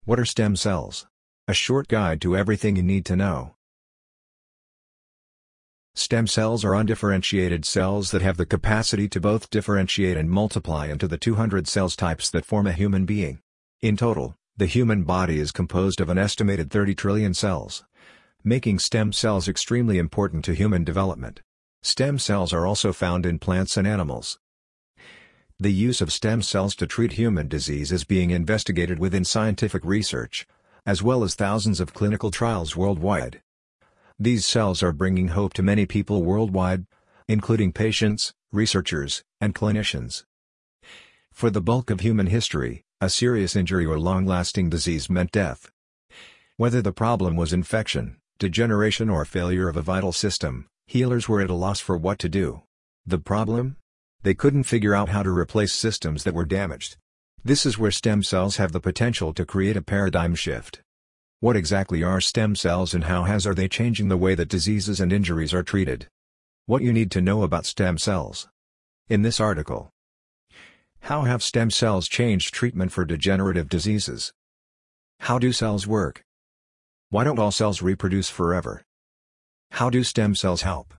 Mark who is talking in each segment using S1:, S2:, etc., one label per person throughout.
S1: What are stem cells? A short guide to everything you need to know. Stem cells are undifferentiated cells that have the capacity to both differentiate and multiply into the 200 cells types that form a human being. In total, the human body is composed of an estimated 30 trillion cells, making stem cells extremely important to human development. Stem cells are also found in plants and animals. The use of stem cells to treat human disease is being investigated within scientific research, as well as thousands of clinical trials worldwide. These cells are bringing hope to many people worldwide, including patients, researchers, and clinicians. For the bulk of human history, a serious injury or long-lasting disease meant death. Whether the problem was infection, degeneration or failure of a vital system, healers were at a loss for what to do. The problem? They couldn't figure out how to replace systems that were damaged. This is where stem cells have the potential to create a paradigm shift. What exactly are stem cells and how are they changing the way that diseases and injuries are treated? What you need to know about stem cells. In this article. How have stem cells changed treatment for degenerative diseases? How do cells work? Why don't all cells reproduce forever? How do stem cells help?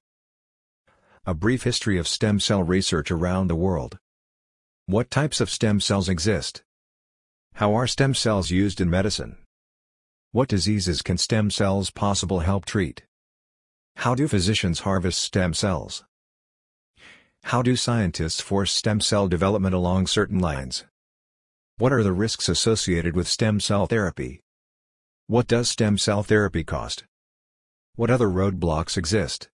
S1: A brief history of stem cell research around the world. What types of stem cells exist? How are stem cells used in medicine? What diseases can stem cells possibly help treat? How do physicians harvest stem cells? How do scientists force stem cell development along certain lines? What are the risks associated with stem cell therapy? What does stem cell therapy cost? What other roadblocks exist?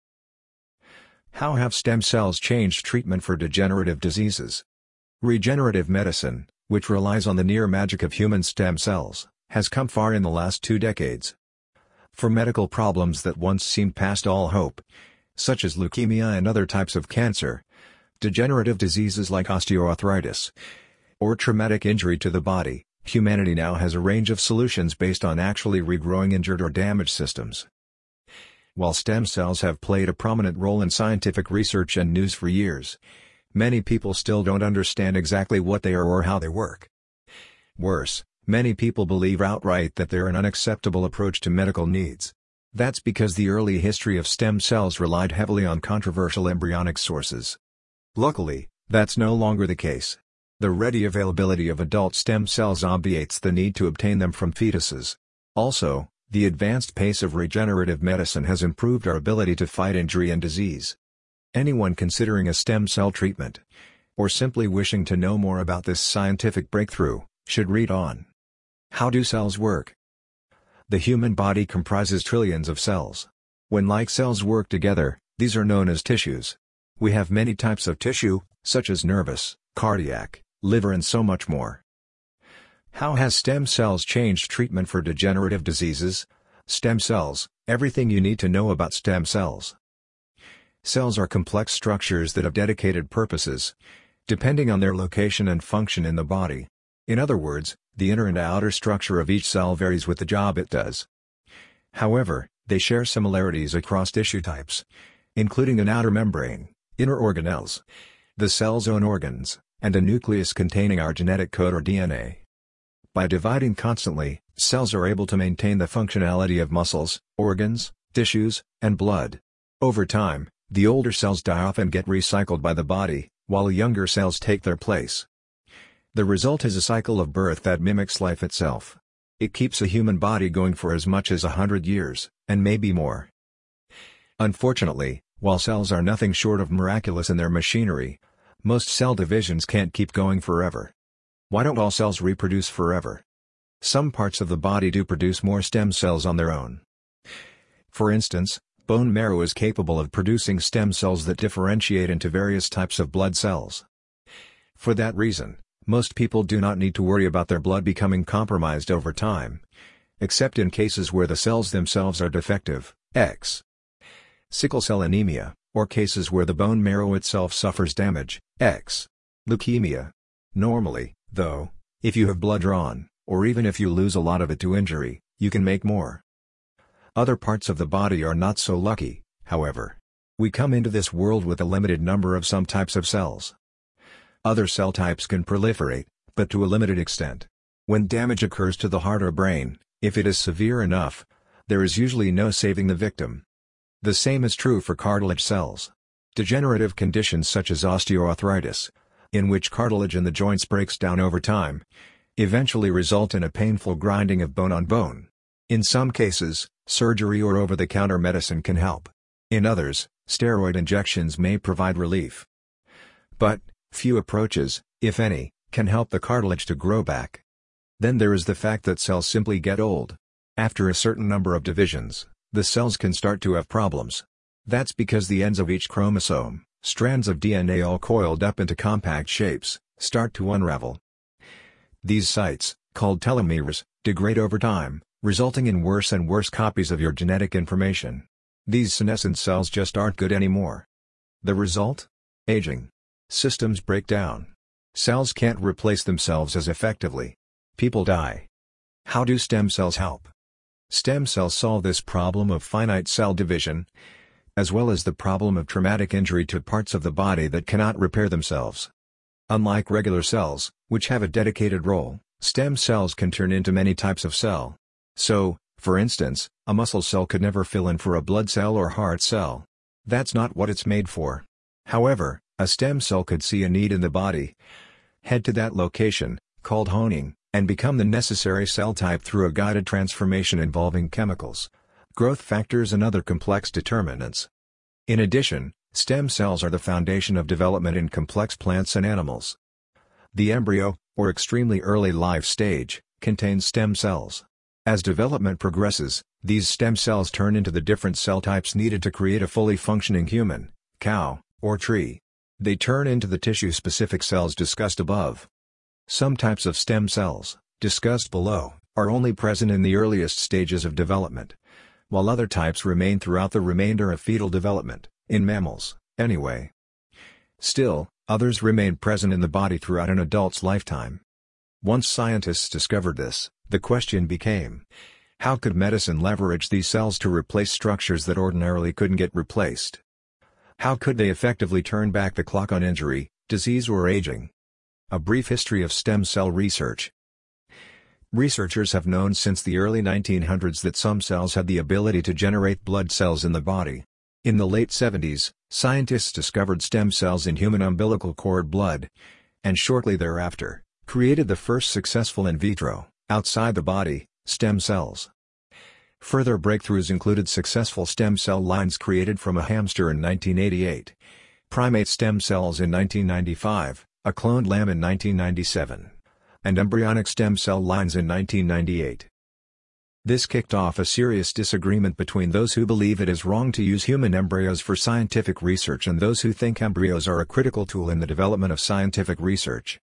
S1: How have stem cells changed treatment for degenerative diseases? Regenerative medicine, which relies on the near magic of human stem cells, has come far in the last 2 decades. For medical problems that once seemed past all hope, such as leukemia and other types of cancer, degenerative diseases like osteoarthritis, or traumatic injury to the body, humanity now has a range of solutions based on actually regrowing injured or damaged systems. While stem cells have played a prominent role in scientific research and news for years, many people still don't understand exactly what they are or how they work. Worse, many people believe outright that they're an unacceptable approach to medical needs. That's because the early history of stem cells relied heavily on controversial embryonic sources. Luckily, that's no longer the case. The ready availability of adult stem cells obviates the need to obtain them from fetuses. Also, the advanced pace of regenerative medicine has improved our ability to fight injury and disease. Anyone considering a stem cell treatment, or simply wishing to know more about this scientific breakthrough, should read on. How do cells work? The human body comprises trillions of cells. When like cells work together, these are known as tissues. We have many types of tissue, such as nervous, cardiac, liver and so much more. How has stem cells changed treatment for degenerative diseases? Stem cells, everything you need to know about stem cells. Cells are complex structures that have dedicated purposes, depending on their location and function in the body. In other words, the inner and outer structure of each cell varies with the job it does. However, they share similarities across tissue types, including an outer membrane, inner organelles, the cell's own organs, and a nucleus containing our genetic code or DNA. By dividing constantly, cells are able to maintain the functionality of muscles, organs, tissues, and blood. Over time, the older cells die off and get recycled by the body, while younger cells take their place. The result is a cycle of birth that mimics life itself. It keeps a human body going for as much as 100 years, and maybe more. Unfortunately, while cells are nothing short of miraculous in their machinery, most cell divisions can't keep going forever. Why don't all cells reproduce forever? Some parts of the body do produce more stem cells on their own. For instance, bone marrow is capable of producing stem cells that differentiate into various types of blood cells. For that reason, most people do not need to worry about their blood becoming compromised over time, except in cases where the cells themselves are defective, e.g. sickle cell anemia, or cases where the bone marrow itself suffers damage, e.g. leukemia. Normally, though, if you have blood drawn, or even if you lose a lot of it to injury, you can make more. Other parts of the body are not so lucky, however. We come into this world with a limited number of some types of cells. Other cell types can proliferate, but to a limited extent. When damage occurs to the heart or brain, if it is severe enough, there is usually no saving the victim. The same is true for cartilage cells. Degenerative conditions such as osteoarthritis, in which cartilage in the joints breaks down over time, eventually result in a painful grinding of bone on bone. In some cases, surgery or over-the-counter medicine can help. In others, steroid injections may provide relief. But, few approaches, if any, can help the cartilage to grow back. Then there is the fact that cells simply get old. After a certain number of divisions, the cells can start to have problems. That's because the ends of each chromosome, strands of DNA all coiled up into compact shapes, start to unravel. These sites, called telomeres, degrade over time, resulting in worse and worse copies of your genetic information. These senescent cells just aren't good anymore. The result? Aging. Systems break down. Cells can't replace themselves as effectively. People die. How do stem cells help? Stem cells solve this problem of finite cell division, as well as the problem of traumatic injury to parts of the body that cannot repair themselves. Unlike regular cells, which have a dedicated role, stem cells can turn into many types of cell. So, for instance, a muscle cell could never fill in for a blood cell or heart cell. That's not what it's made for. However, a stem cell could see a need in the body, head to that location, called honing, and become the necessary cell type through a guided transformation involving chemicals, growth factors and other complex determinants. In addition, stem cells are the foundation of development in complex plants and animals. The embryo, or extremely early life stage, contains stem cells. As development progresses, these stem cells turn into the different cell types needed to create a fully functioning human, cow, or tree. They turn into the tissue-specific cells discussed above. Some types of stem cells, discussed below, are only present in the earliest stages of development, while other types remain throughout the remainder of fetal development, in mammals, anyway. Still, others remain present in the body throughout an adult's lifetime. Once scientists discovered this, the question became, how could medicine leverage these cells to replace structures that ordinarily couldn't get replaced? How could they effectively turn back the clock on injury, disease or aging? A brief history of stem cell research. Researchers have known since the early 1900s that some cells had the ability to generate blood cells in the body. In the late 70s, scientists discovered stem cells in human umbilical cord blood, and shortly thereafter, created the first successful in vitro, outside the body, stem cells. Further breakthroughs included successful stem cell lines created from a hamster in 1988, primate stem cells in 1995, a cloned lamb in 1997, and embryonic stem cell lines in 1998. This kicked off a serious disagreement between those who believe it is wrong to use human embryos for scientific research and those who think embryos are a critical tool in the development of scientific research.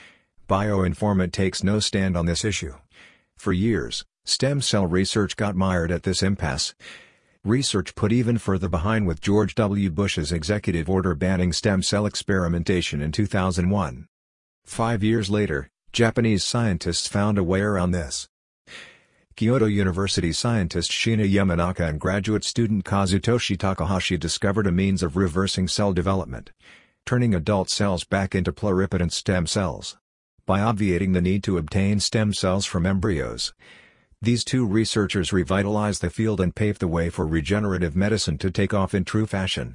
S1: Bioinformant takes no stand on this issue. For years, stem cell research got mired at this impasse. Research put even further behind with George W. Bush's executive order banning stem cell experimentation in 2001. 5 years later, Japanese scientists found a way around this. Kyoto University scientist Shinya Yamanaka and graduate student Kazutoshi Takahashi discovered a means of reversing cell development, turning adult cells back into pluripotent stem cells. By obviating the need to obtain stem cells from embryos, these two researchers revitalized the field and paved the way for regenerative medicine to take off in true fashion.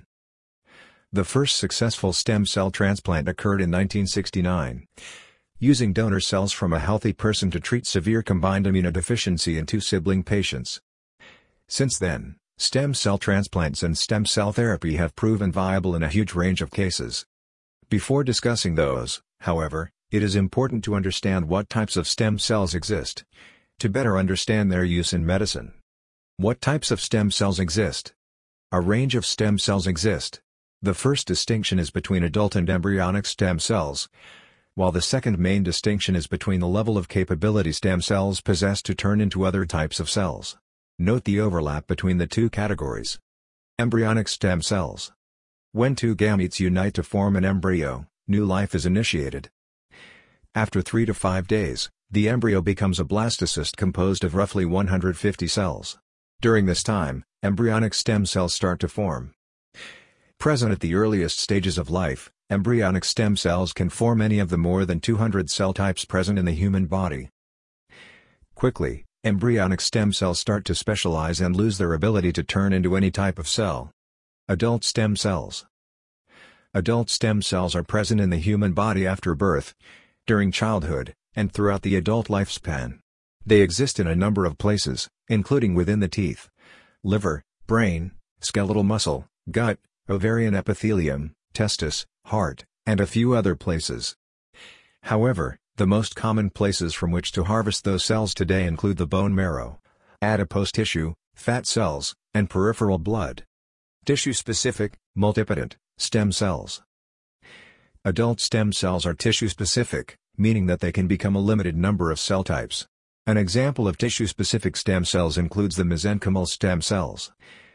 S1: The first successful stem cell transplant occurred in 1969, using donor cells from a healthy person to treat severe combined immunodeficiency in two sibling patients. Since then, stem cell transplants and stem cell therapy have proven viable in a huge range of cases. Before discussing those, however, it is important to understand what types of stem cells exist, to better understand their use in medicine. What types of stem cells exist? A range of stem cells exist. The first distinction is between adult and embryonic stem cells, while the second main distinction is between the level of capability stem cells possess to turn into other types of cells. Note the overlap between the two categories. Embryonic stem cells. When two gametes unite to form an embryo, new life is initiated. After 3 to 5 days, the embryo becomes a blastocyst composed of roughly 150 cells. During this time, embryonic stem cells start to form. Present at the earliest stages of life, embryonic stem cells can form any of the more than 200 cell types present in the human body. Quickly, embryonic stem cells start to specialize and lose their ability to turn into any type of cell. Adult stem cells. Adult stem cells are present in the human body after birth, during childhood, and throughout the adult lifespan. They exist in a number of places, including within the teeth, liver, brain, skeletal muscle, gut, ovarian epithelium, testis, heart, and a few other places. However, the most common places from which to harvest those cells today include the bone marrow, adipose tissue, fat cells, and peripheral blood. Tissue-specific, multipotent, stem cells. Adult stem cells are tissue-specific, meaning that they can become a limited number of cell types. An example of tissue-specific stem cells includes the mesenchymal stem cells,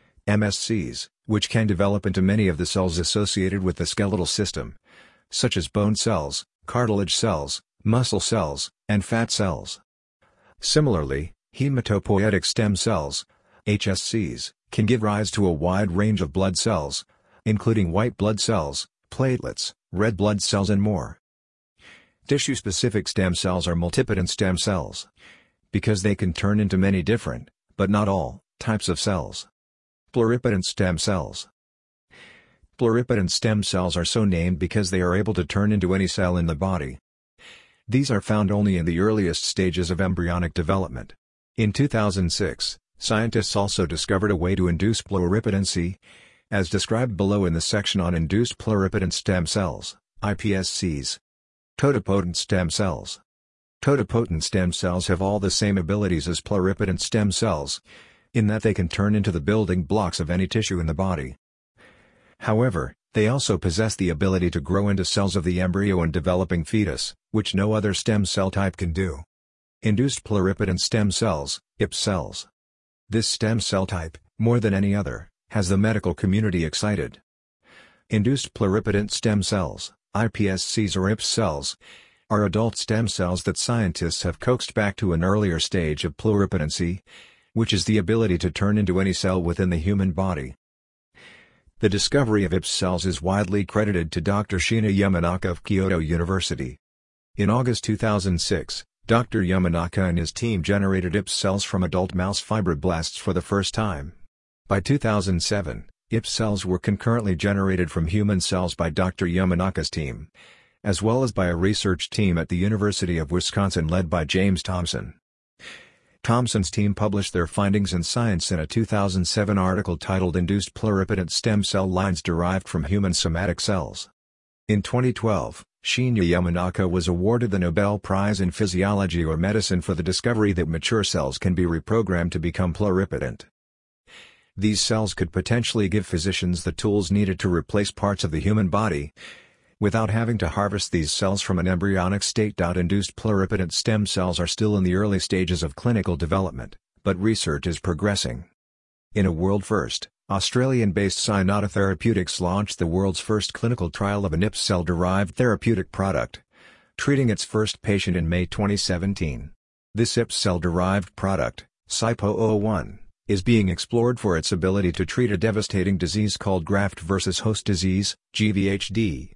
S1: MSCs, which can develop into many of the cells associated with the skeletal system, such as bone cells, cartilage cells, muscle cells, and fat cells. Similarly, hematopoietic stem cells, HSCs, can give rise to a wide range of blood cells, including white blood cells, platelets, red blood cells and more. Tissue-specific stem cells are multipotent stem cells, because they can turn into many different, but not all, types of cells. Pluripotent stem cells. Pluripotent stem cells are so named because they are able to turn into any cell in the body. These are found only in the earliest stages of embryonic development. In 2006, scientists also discovered a way to induce pluripotency, as described below in the section on induced pluripotent stem cells, iPSCs. Totipotent stem cells. Totipotent stem cells have all the same abilities as pluripotent stem cells, in that they can turn into the building blocks of any tissue in the body. However, they also possess the ability to grow into cells of the embryo and developing fetus, which no other stem cell type can do. Induced pluripotent stem cells, IPS cells. This stem cell type, more than any other, has the medical community excited. Induced pluripotent stem cells, iPSCs or IPS cells, are adult stem cells that scientists have coaxed back to an earlier stage of pluripotency, which is the ability to turn into any cell within the human body. The discovery of IPS cells is widely credited to Dr. Shinya Yamanaka of Kyoto University. In August 2006, Dr. Yamanaka and his team generated IPS cells from adult mouse fibroblasts for the first time. By 2007, IPS cells were concurrently generated from human cells by Dr. Yamanaka's team, as well as by a research team at the University of Wisconsin led by James Thompson. Thompson's team published their findings in Science in a 2007 article titled Induced Pluripotent Stem Cell Lines Derived from Human Somatic Cells. In 2012, Shinya Yamanaka was awarded the Nobel Prize in Physiology or Medicine for the discovery that mature cells can be reprogrammed to become pluripotent. These cells could potentially give physicians the tools needed to replace parts of the human body, without having to harvest these cells from an embryonic state. Induced pluripotent stem cells are still in the early stages of clinical development, but research is progressing. In a world first, Australian-based Cynata Therapeutics launched the world's first clinical trial of an IPS cell-derived therapeutic product, treating its first patient in May 2017. This IPS cell-derived product, SIPO-01, is being explored for its ability to treat a devastating disease called graft-versus-host disease, GVHD.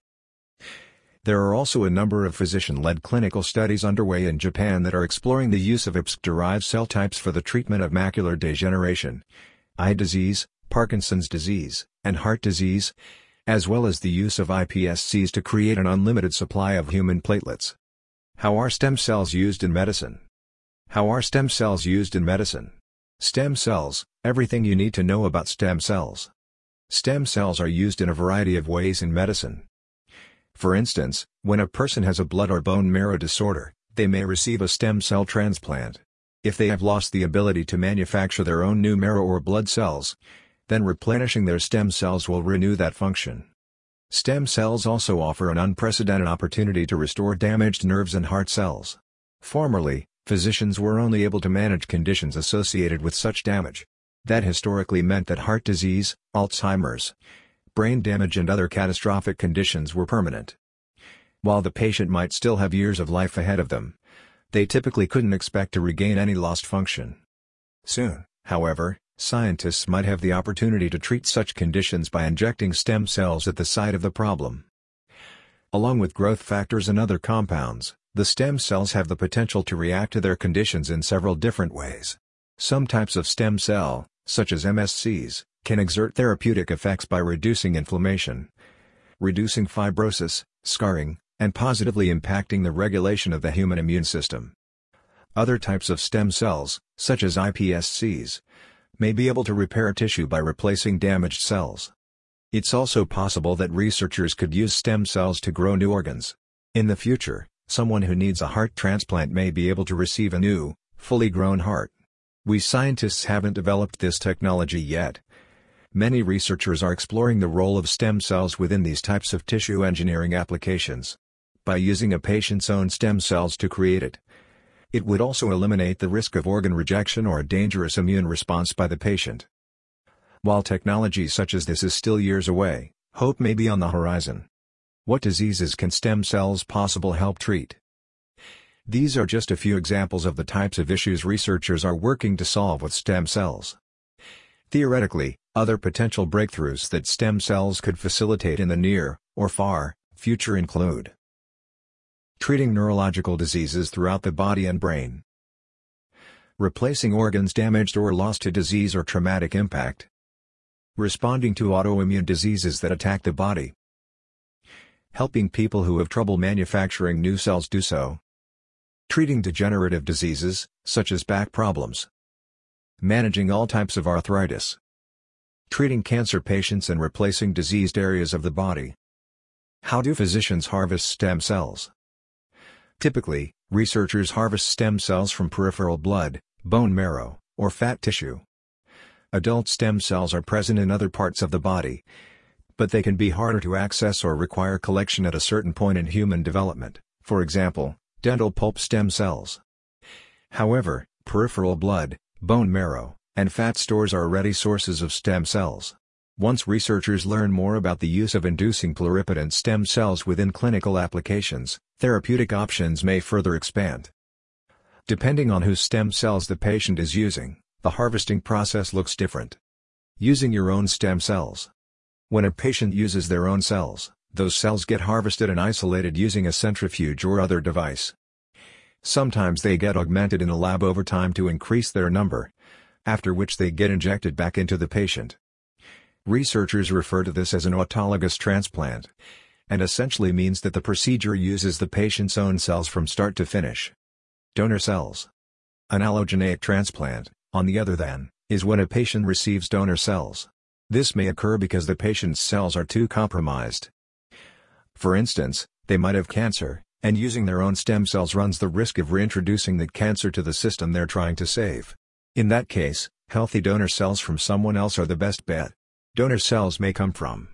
S1: There are also a number of physician-led clinical studies underway in Japan that are exploring the use of IPS-derived cell types for the treatment of macular degeneration, eye disease, Parkinson's disease, and heart disease, as well as the use of iPSCs to create an unlimited supply of human platelets. How are stem cells used in medicine? How are stem cells used in medicine? Stem cells, everything you need to know about stem cells. Stem cells are used in a variety of ways in medicine. For instance, when a person has a blood or bone marrow disorder, they may receive a stem cell transplant. If they have lost the ability to manufacture their own new marrow or blood cells, then replenishing their stem cells will renew that function. Stem cells also offer an unprecedented opportunity to restore damaged nerves and heart cells. Formerly, physicians were only able to manage conditions associated with such damage. That historically meant that heart disease, Alzheimer's, brain damage and other catastrophic conditions were permanent. While the patient might still have years of life ahead of them, they typically couldn't expect to regain any lost function. Soon, however, scientists might have the opportunity to treat such conditions by injecting stem cells at the site of the problem. Along with growth factors and other compounds, The stem cells have the potential to react to their conditions in several different ways. Some types of stem cell, such as MSCs, can exert therapeutic effects by reducing inflammation, reducing fibrosis, scarring, and positively impacting the regulation of the human immune system. Other types of stem cells, such as iPSCs, may be able to repair tissue by replacing damaged cells. It's also possible that researchers could use stem cells to grow new organs. In the future, someone who needs a heart transplant may be able to receive a new, fully grown heart. We scientists haven't developed this technology yet. Many researchers are exploring the role of stem cells within these types of tissue engineering applications. By using a patient's own stem cells to create it, it would also eliminate the risk of organ rejection or a dangerous immune response by the patient. While technology such as this is still years away, hope may be on the horizon. What diseases can stem cells possibly help treat? These are just a few examples of the types of issues researchers are working to solve with stem cells. Theoretically, other potential breakthroughs that stem cells could facilitate in the near, or far, future include treating neurological diseases throughout the body and brain, replacing organs damaged or lost to disease or traumatic impact, responding to autoimmune diseases that attack the body, helping people who have trouble manufacturing new cells do so, treating degenerative diseases, such as back problems, managing all types of arthritis, treating cancer patients and replacing diseased areas of the body. How do physicians harvest stem cells? Typically, researchers harvest stem cells from peripheral blood, bone marrow, or fat tissue. Adult stem cells are present in other parts of the body, but they can be harder to access or require collection at a certain point in human development, for example, dental pulp stem cells. However, peripheral blood, bone marrow, and fat stores are ready sources of stem cells. Once researchers learn more about the use of inducing pluripotent stem cells within clinical applications, therapeutic options may further expand. Depending on whose stem cells the patient is using, the harvesting process looks different. Using your own stem cells. When a patient uses their own cells, those cells get harvested and isolated using a centrifuge or other device. Sometimes they get augmented in a lab over time to increase their number, after which they get injected back into the patient. Researchers refer to this as an autologous transplant, and essentially means that the procedure uses the patient's own cells from start to finish. Donor cells. An allogeneic transplant, on the other hand, is when a patient receives donor cells. This may occur because the patient's cells are too compromised. For instance, they might have cancer, and using their own stem cells runs the risk of reintroducing the cancer to the system they're trying to save. In that case, healthy donor cells from someone else are the best bet. Donor cells may come from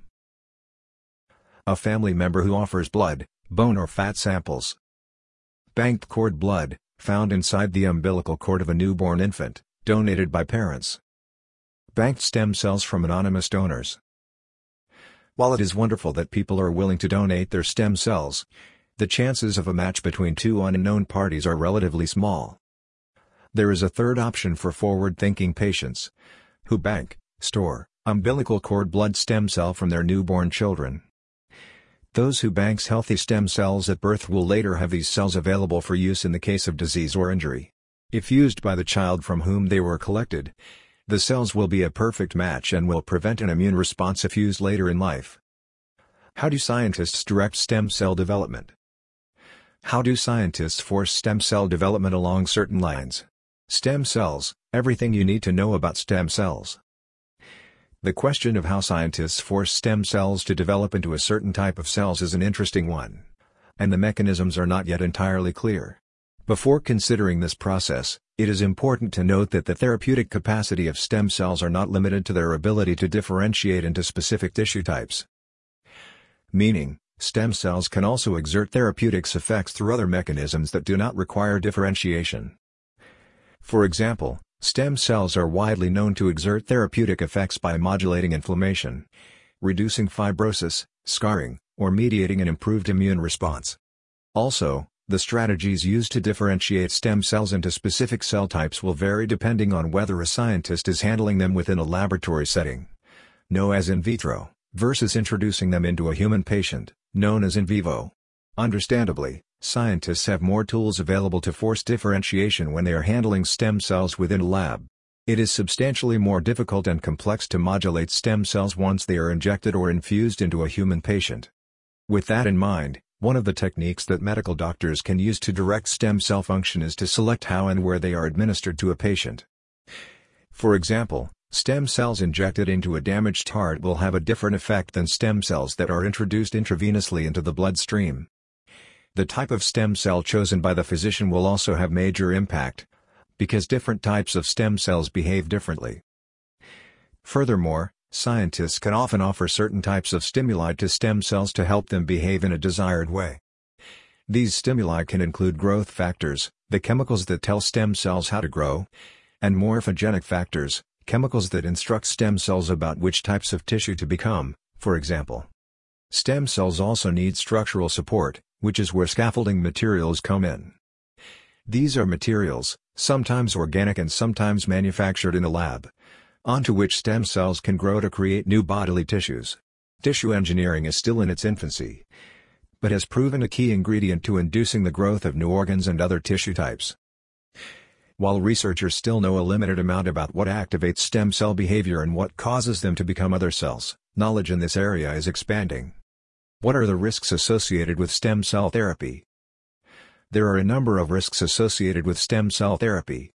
S1: a family member who offers blood, bone or fat samples. Banked cord blood, found inside the umbilical cord of a newborn infant, donated by parents. Banked stem cells from anonymous donors. While it is wonderful that people are willing to donate their stem cells, the chances of a match between two unknown parties are relatively small. There is a third option for forward-thinking patients who bank, store, umbilical cord blood stem cell from their newborn children. Those who bank healthy stem cells at birth will later have these cells available for use in the case of disease or injury. If used by the child from whom they were collected, the cells will be a perfect match and will prevent an immune response if used later in life. How do scientists direct stem cell development? How do scientists force stem cell development along certain lines? Stem cells, everything you need to know about stem cells. The question of how scientists force stem cells to develop into a certain type of cells is an interesting one, and the mechanisms are not yet entirely clear. Before considering this process, it is important to note that the therapeutic capacity of stem cells are not limited to their ability to differentiate into specific tissue types. Meaning, stem cells can also exert therapeutic effects through other mechanisms that do not require differentiation. For example, stem cells are widely known to exert therapeutic effects by modulating inflammation, reducing fibrosis, scarring, or mediating an improved immune response. Also, the strategies used to differentiate stem cells into specific cell types will vary depending on whether a scientist is handling them within a laboratory setting, known as in vitro, versus introducing them into a human patient, known as in vivo. Understandably, Scientists have more tools available to force differentiation when they are handling stem cells within a lab. It is substantially more difficult and complex to modulate stem cells once they are injected or infused into a human patient. With that in mind, one of the techniques that medical doctors can use to direct stem cell function is to select how and where they are administered to a patient. For example, stem cells injected into a damaged heart will have a different effect than stem cells that are introduced intravenously into the bloodstream. The type of stem cell chosen by the physician will also have major impact, because different types of stem cells behave differently. Furthermore, scientists can often offer certain types of stimuli to stem cells to help them behave in a desired way. These stimuli can include growth factors, the chemicals that tell stem cells how to grow, and morphogenic factors, chemicals that instruct stem cells about which types of tissue to become, for example. Stem cells also need structural support, which is where scaffolding materials come in. These are materials, sometimes organic and sometimes manufactured in a lab, onto which stem cells can grow to create new bodily tissues. Tissue engineering is still in its infancy, but has proven a key ingredient to inducing the growth of new organs and other tissue types. While researchers still know a limited amount about what activates stem cell behavior and what causes them to become other cells, knowledge in this area is expanding. What are the risks associated with stem cell therapy? There are a number of risks associated with stem cell therapy.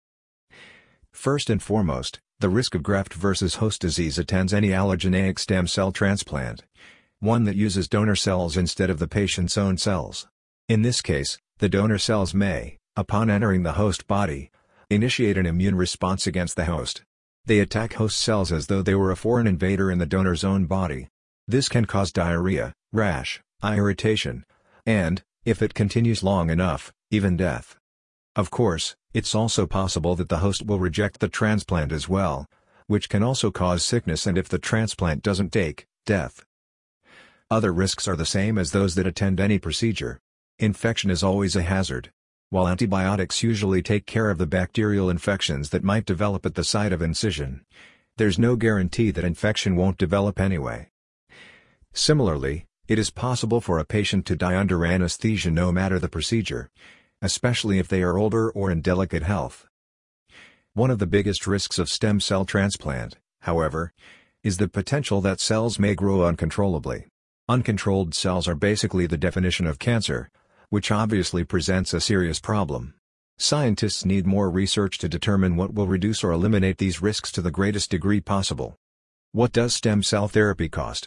S1: First and foremost, the risk of graft versus host disease attends any allogeneic stem cell transplant, one that uses donor cells instead of the patient's own cells. In this case, the donor cells may, upon entering the host body, initiate an immune response against the host. They attack host cells as though they were a foreign invader in the donor's own body. This can cause diarrhea, rash, eye irritation, and, if it continues long enough, even death. Of course, it's also possible that the host will reject the transplant as well, which can also cause sickness and if the transplant doesn't take, death. Other risks are the same as those that attend any procedure. Infection is always a hazard. While antibiotics usually take care of the bacterial infections that might develop at the site of incision, there's no guarantee that infection won't develop anyway. Similarly, it is possible for a patient to die under anesthesia no matter the procedure, especially if they are older or in delicate health. One of the biggest risks of stem cell transplant, however, is the potential that cells may grow uncontrollably. Uncontrolled cells are basically the definition of cancer, which obviously presents a serious problem. Scientists need more research to determine what will reduce or eliminate these risks to the greatest degree possible. What does stem cell therapy cost?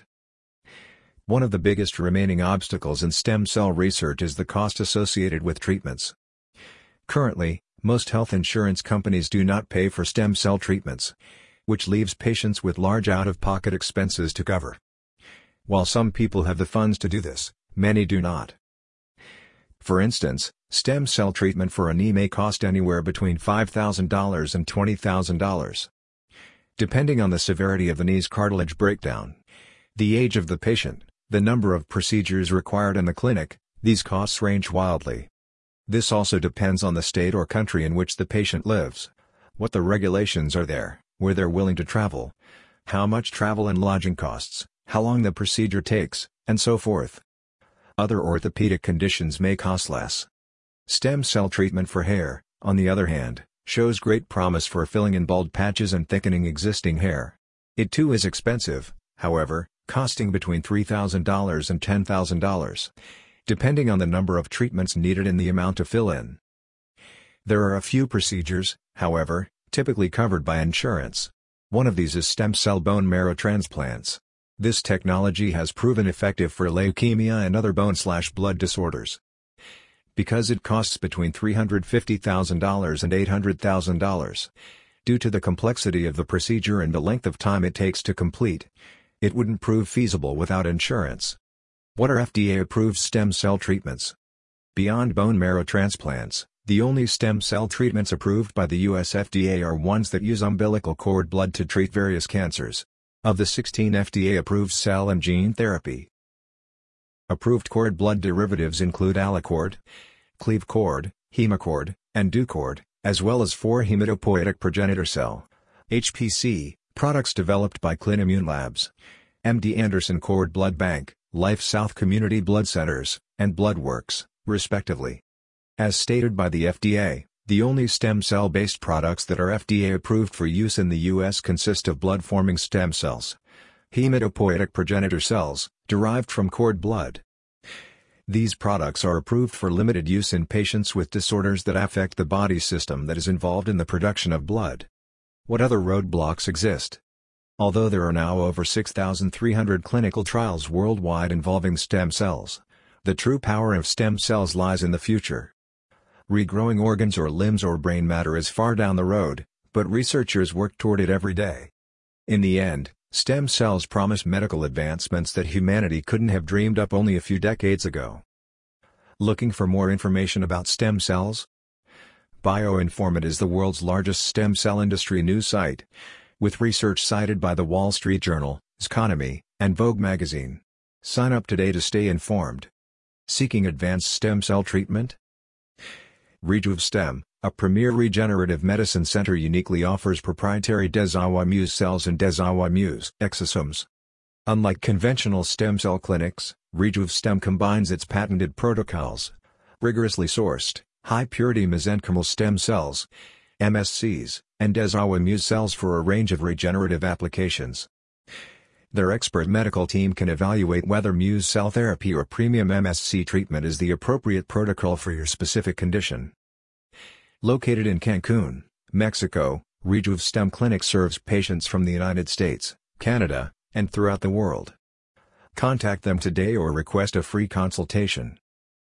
S1: One of the biggest remaining obstacles in stem cell research is the cost associated with treatments. Currently, most health insurance companies do not pay for stem cell treatments, which leaves patients with large out-of-pocket expenses to cover. While some people have the funds to do this, many do not. For instance, stem cell treatment for a knee may cost anywhere between $5,000 and $20,000. Depending on the severity of the knee's cartilage breakdown, the age of the patient, the number of procedures required in the clinic, these costs range wildly. This also depends on the state or country in which the patient lives, what the regulations are there, where they're willing to travel, how much travel and lodging costs, how long the procedure takes, and so forth. Other orthopedic conditions may cost less. Stem cell treatment for hair, on the other hand, shows great promise for filling in bald patches and thickening existing hair. It too is expensive, however, costing between $3,000 and $10,000, depending on the number of treatments needed and the amount to fill in. There are a few procedures, however, typically covered by insurance. One of these is stem cell bone marrow transplants. This technology has proven effective for leukemia and other bone/blood disorders. Because it costs between $350,000 and $800,000, due to the complexity of the procedure and the length of time it takes to complete, it wouldn't prove feasible without insurance. What are FDA-approved stem cell treatments? Beyond bone marrow transplants, the only stem cell treatments approved by the US FDA are ones that use umbilical cord blood to treat various cancers. Of the 16 FDA-approved cell and gene therapy, approved cord blood derivatives include Alicord, Clevecord, Hemacord, and Ducord, as well as 4 hematopoietic progenitor cell (HPC) products developed by ClinImmune Labs, MD Anderson Cord Blood Bank, Life South Community Blood Centers, and BloodWorks, respectively. As stated by the FDA, the only stem cell-based products that are FDA approved for use in the U.S. consist of blood-forming stem cells, hematopoietic progenitor cells, derived from cord blood. These products are approved for limited use in patients with disorders that affect the body system that is involved in the production of blood. What other roadblocks exist? Although there are now over 6,300 clinical trials worldwide involving stem cells, the true power of stem cells lies in the future. Regrowing organs or limbs or brain matter is far down the road, but researchers work toward it every day. In the end, stem cells promise medical advancements that humanity couldn't have dreamed up only a few decades ago. Looking for more information about stem cells? BioInformant is the world's largest stem cell industry news site, with research cited by The Wall Street Journal, Economy, and Vogue magazine. Sign up today to stay informed. Seeking advanced stem cell treatment? RejuveStem, a premier regenerative medicine center, uniquely offers proprietary Desawa Muse cells and Desawa Muse exosomes. Unlike conventional stem cell clinics, RejuveStem combines its patented protocols, rigorously sourced, high-purity mesenchymal stem cells, MSCs, and Desawa Muse cells for a range of regenerative applications. Their expert medical team can evaluate whether Muse cell therapy or premium MSC treatment is the appropriate protocol for your specific condition. Located in Cancun, Mexico, RejuveStem Clinic serves patients from the United States, Canada, and throughout the world. Contact them today or request a free consultation.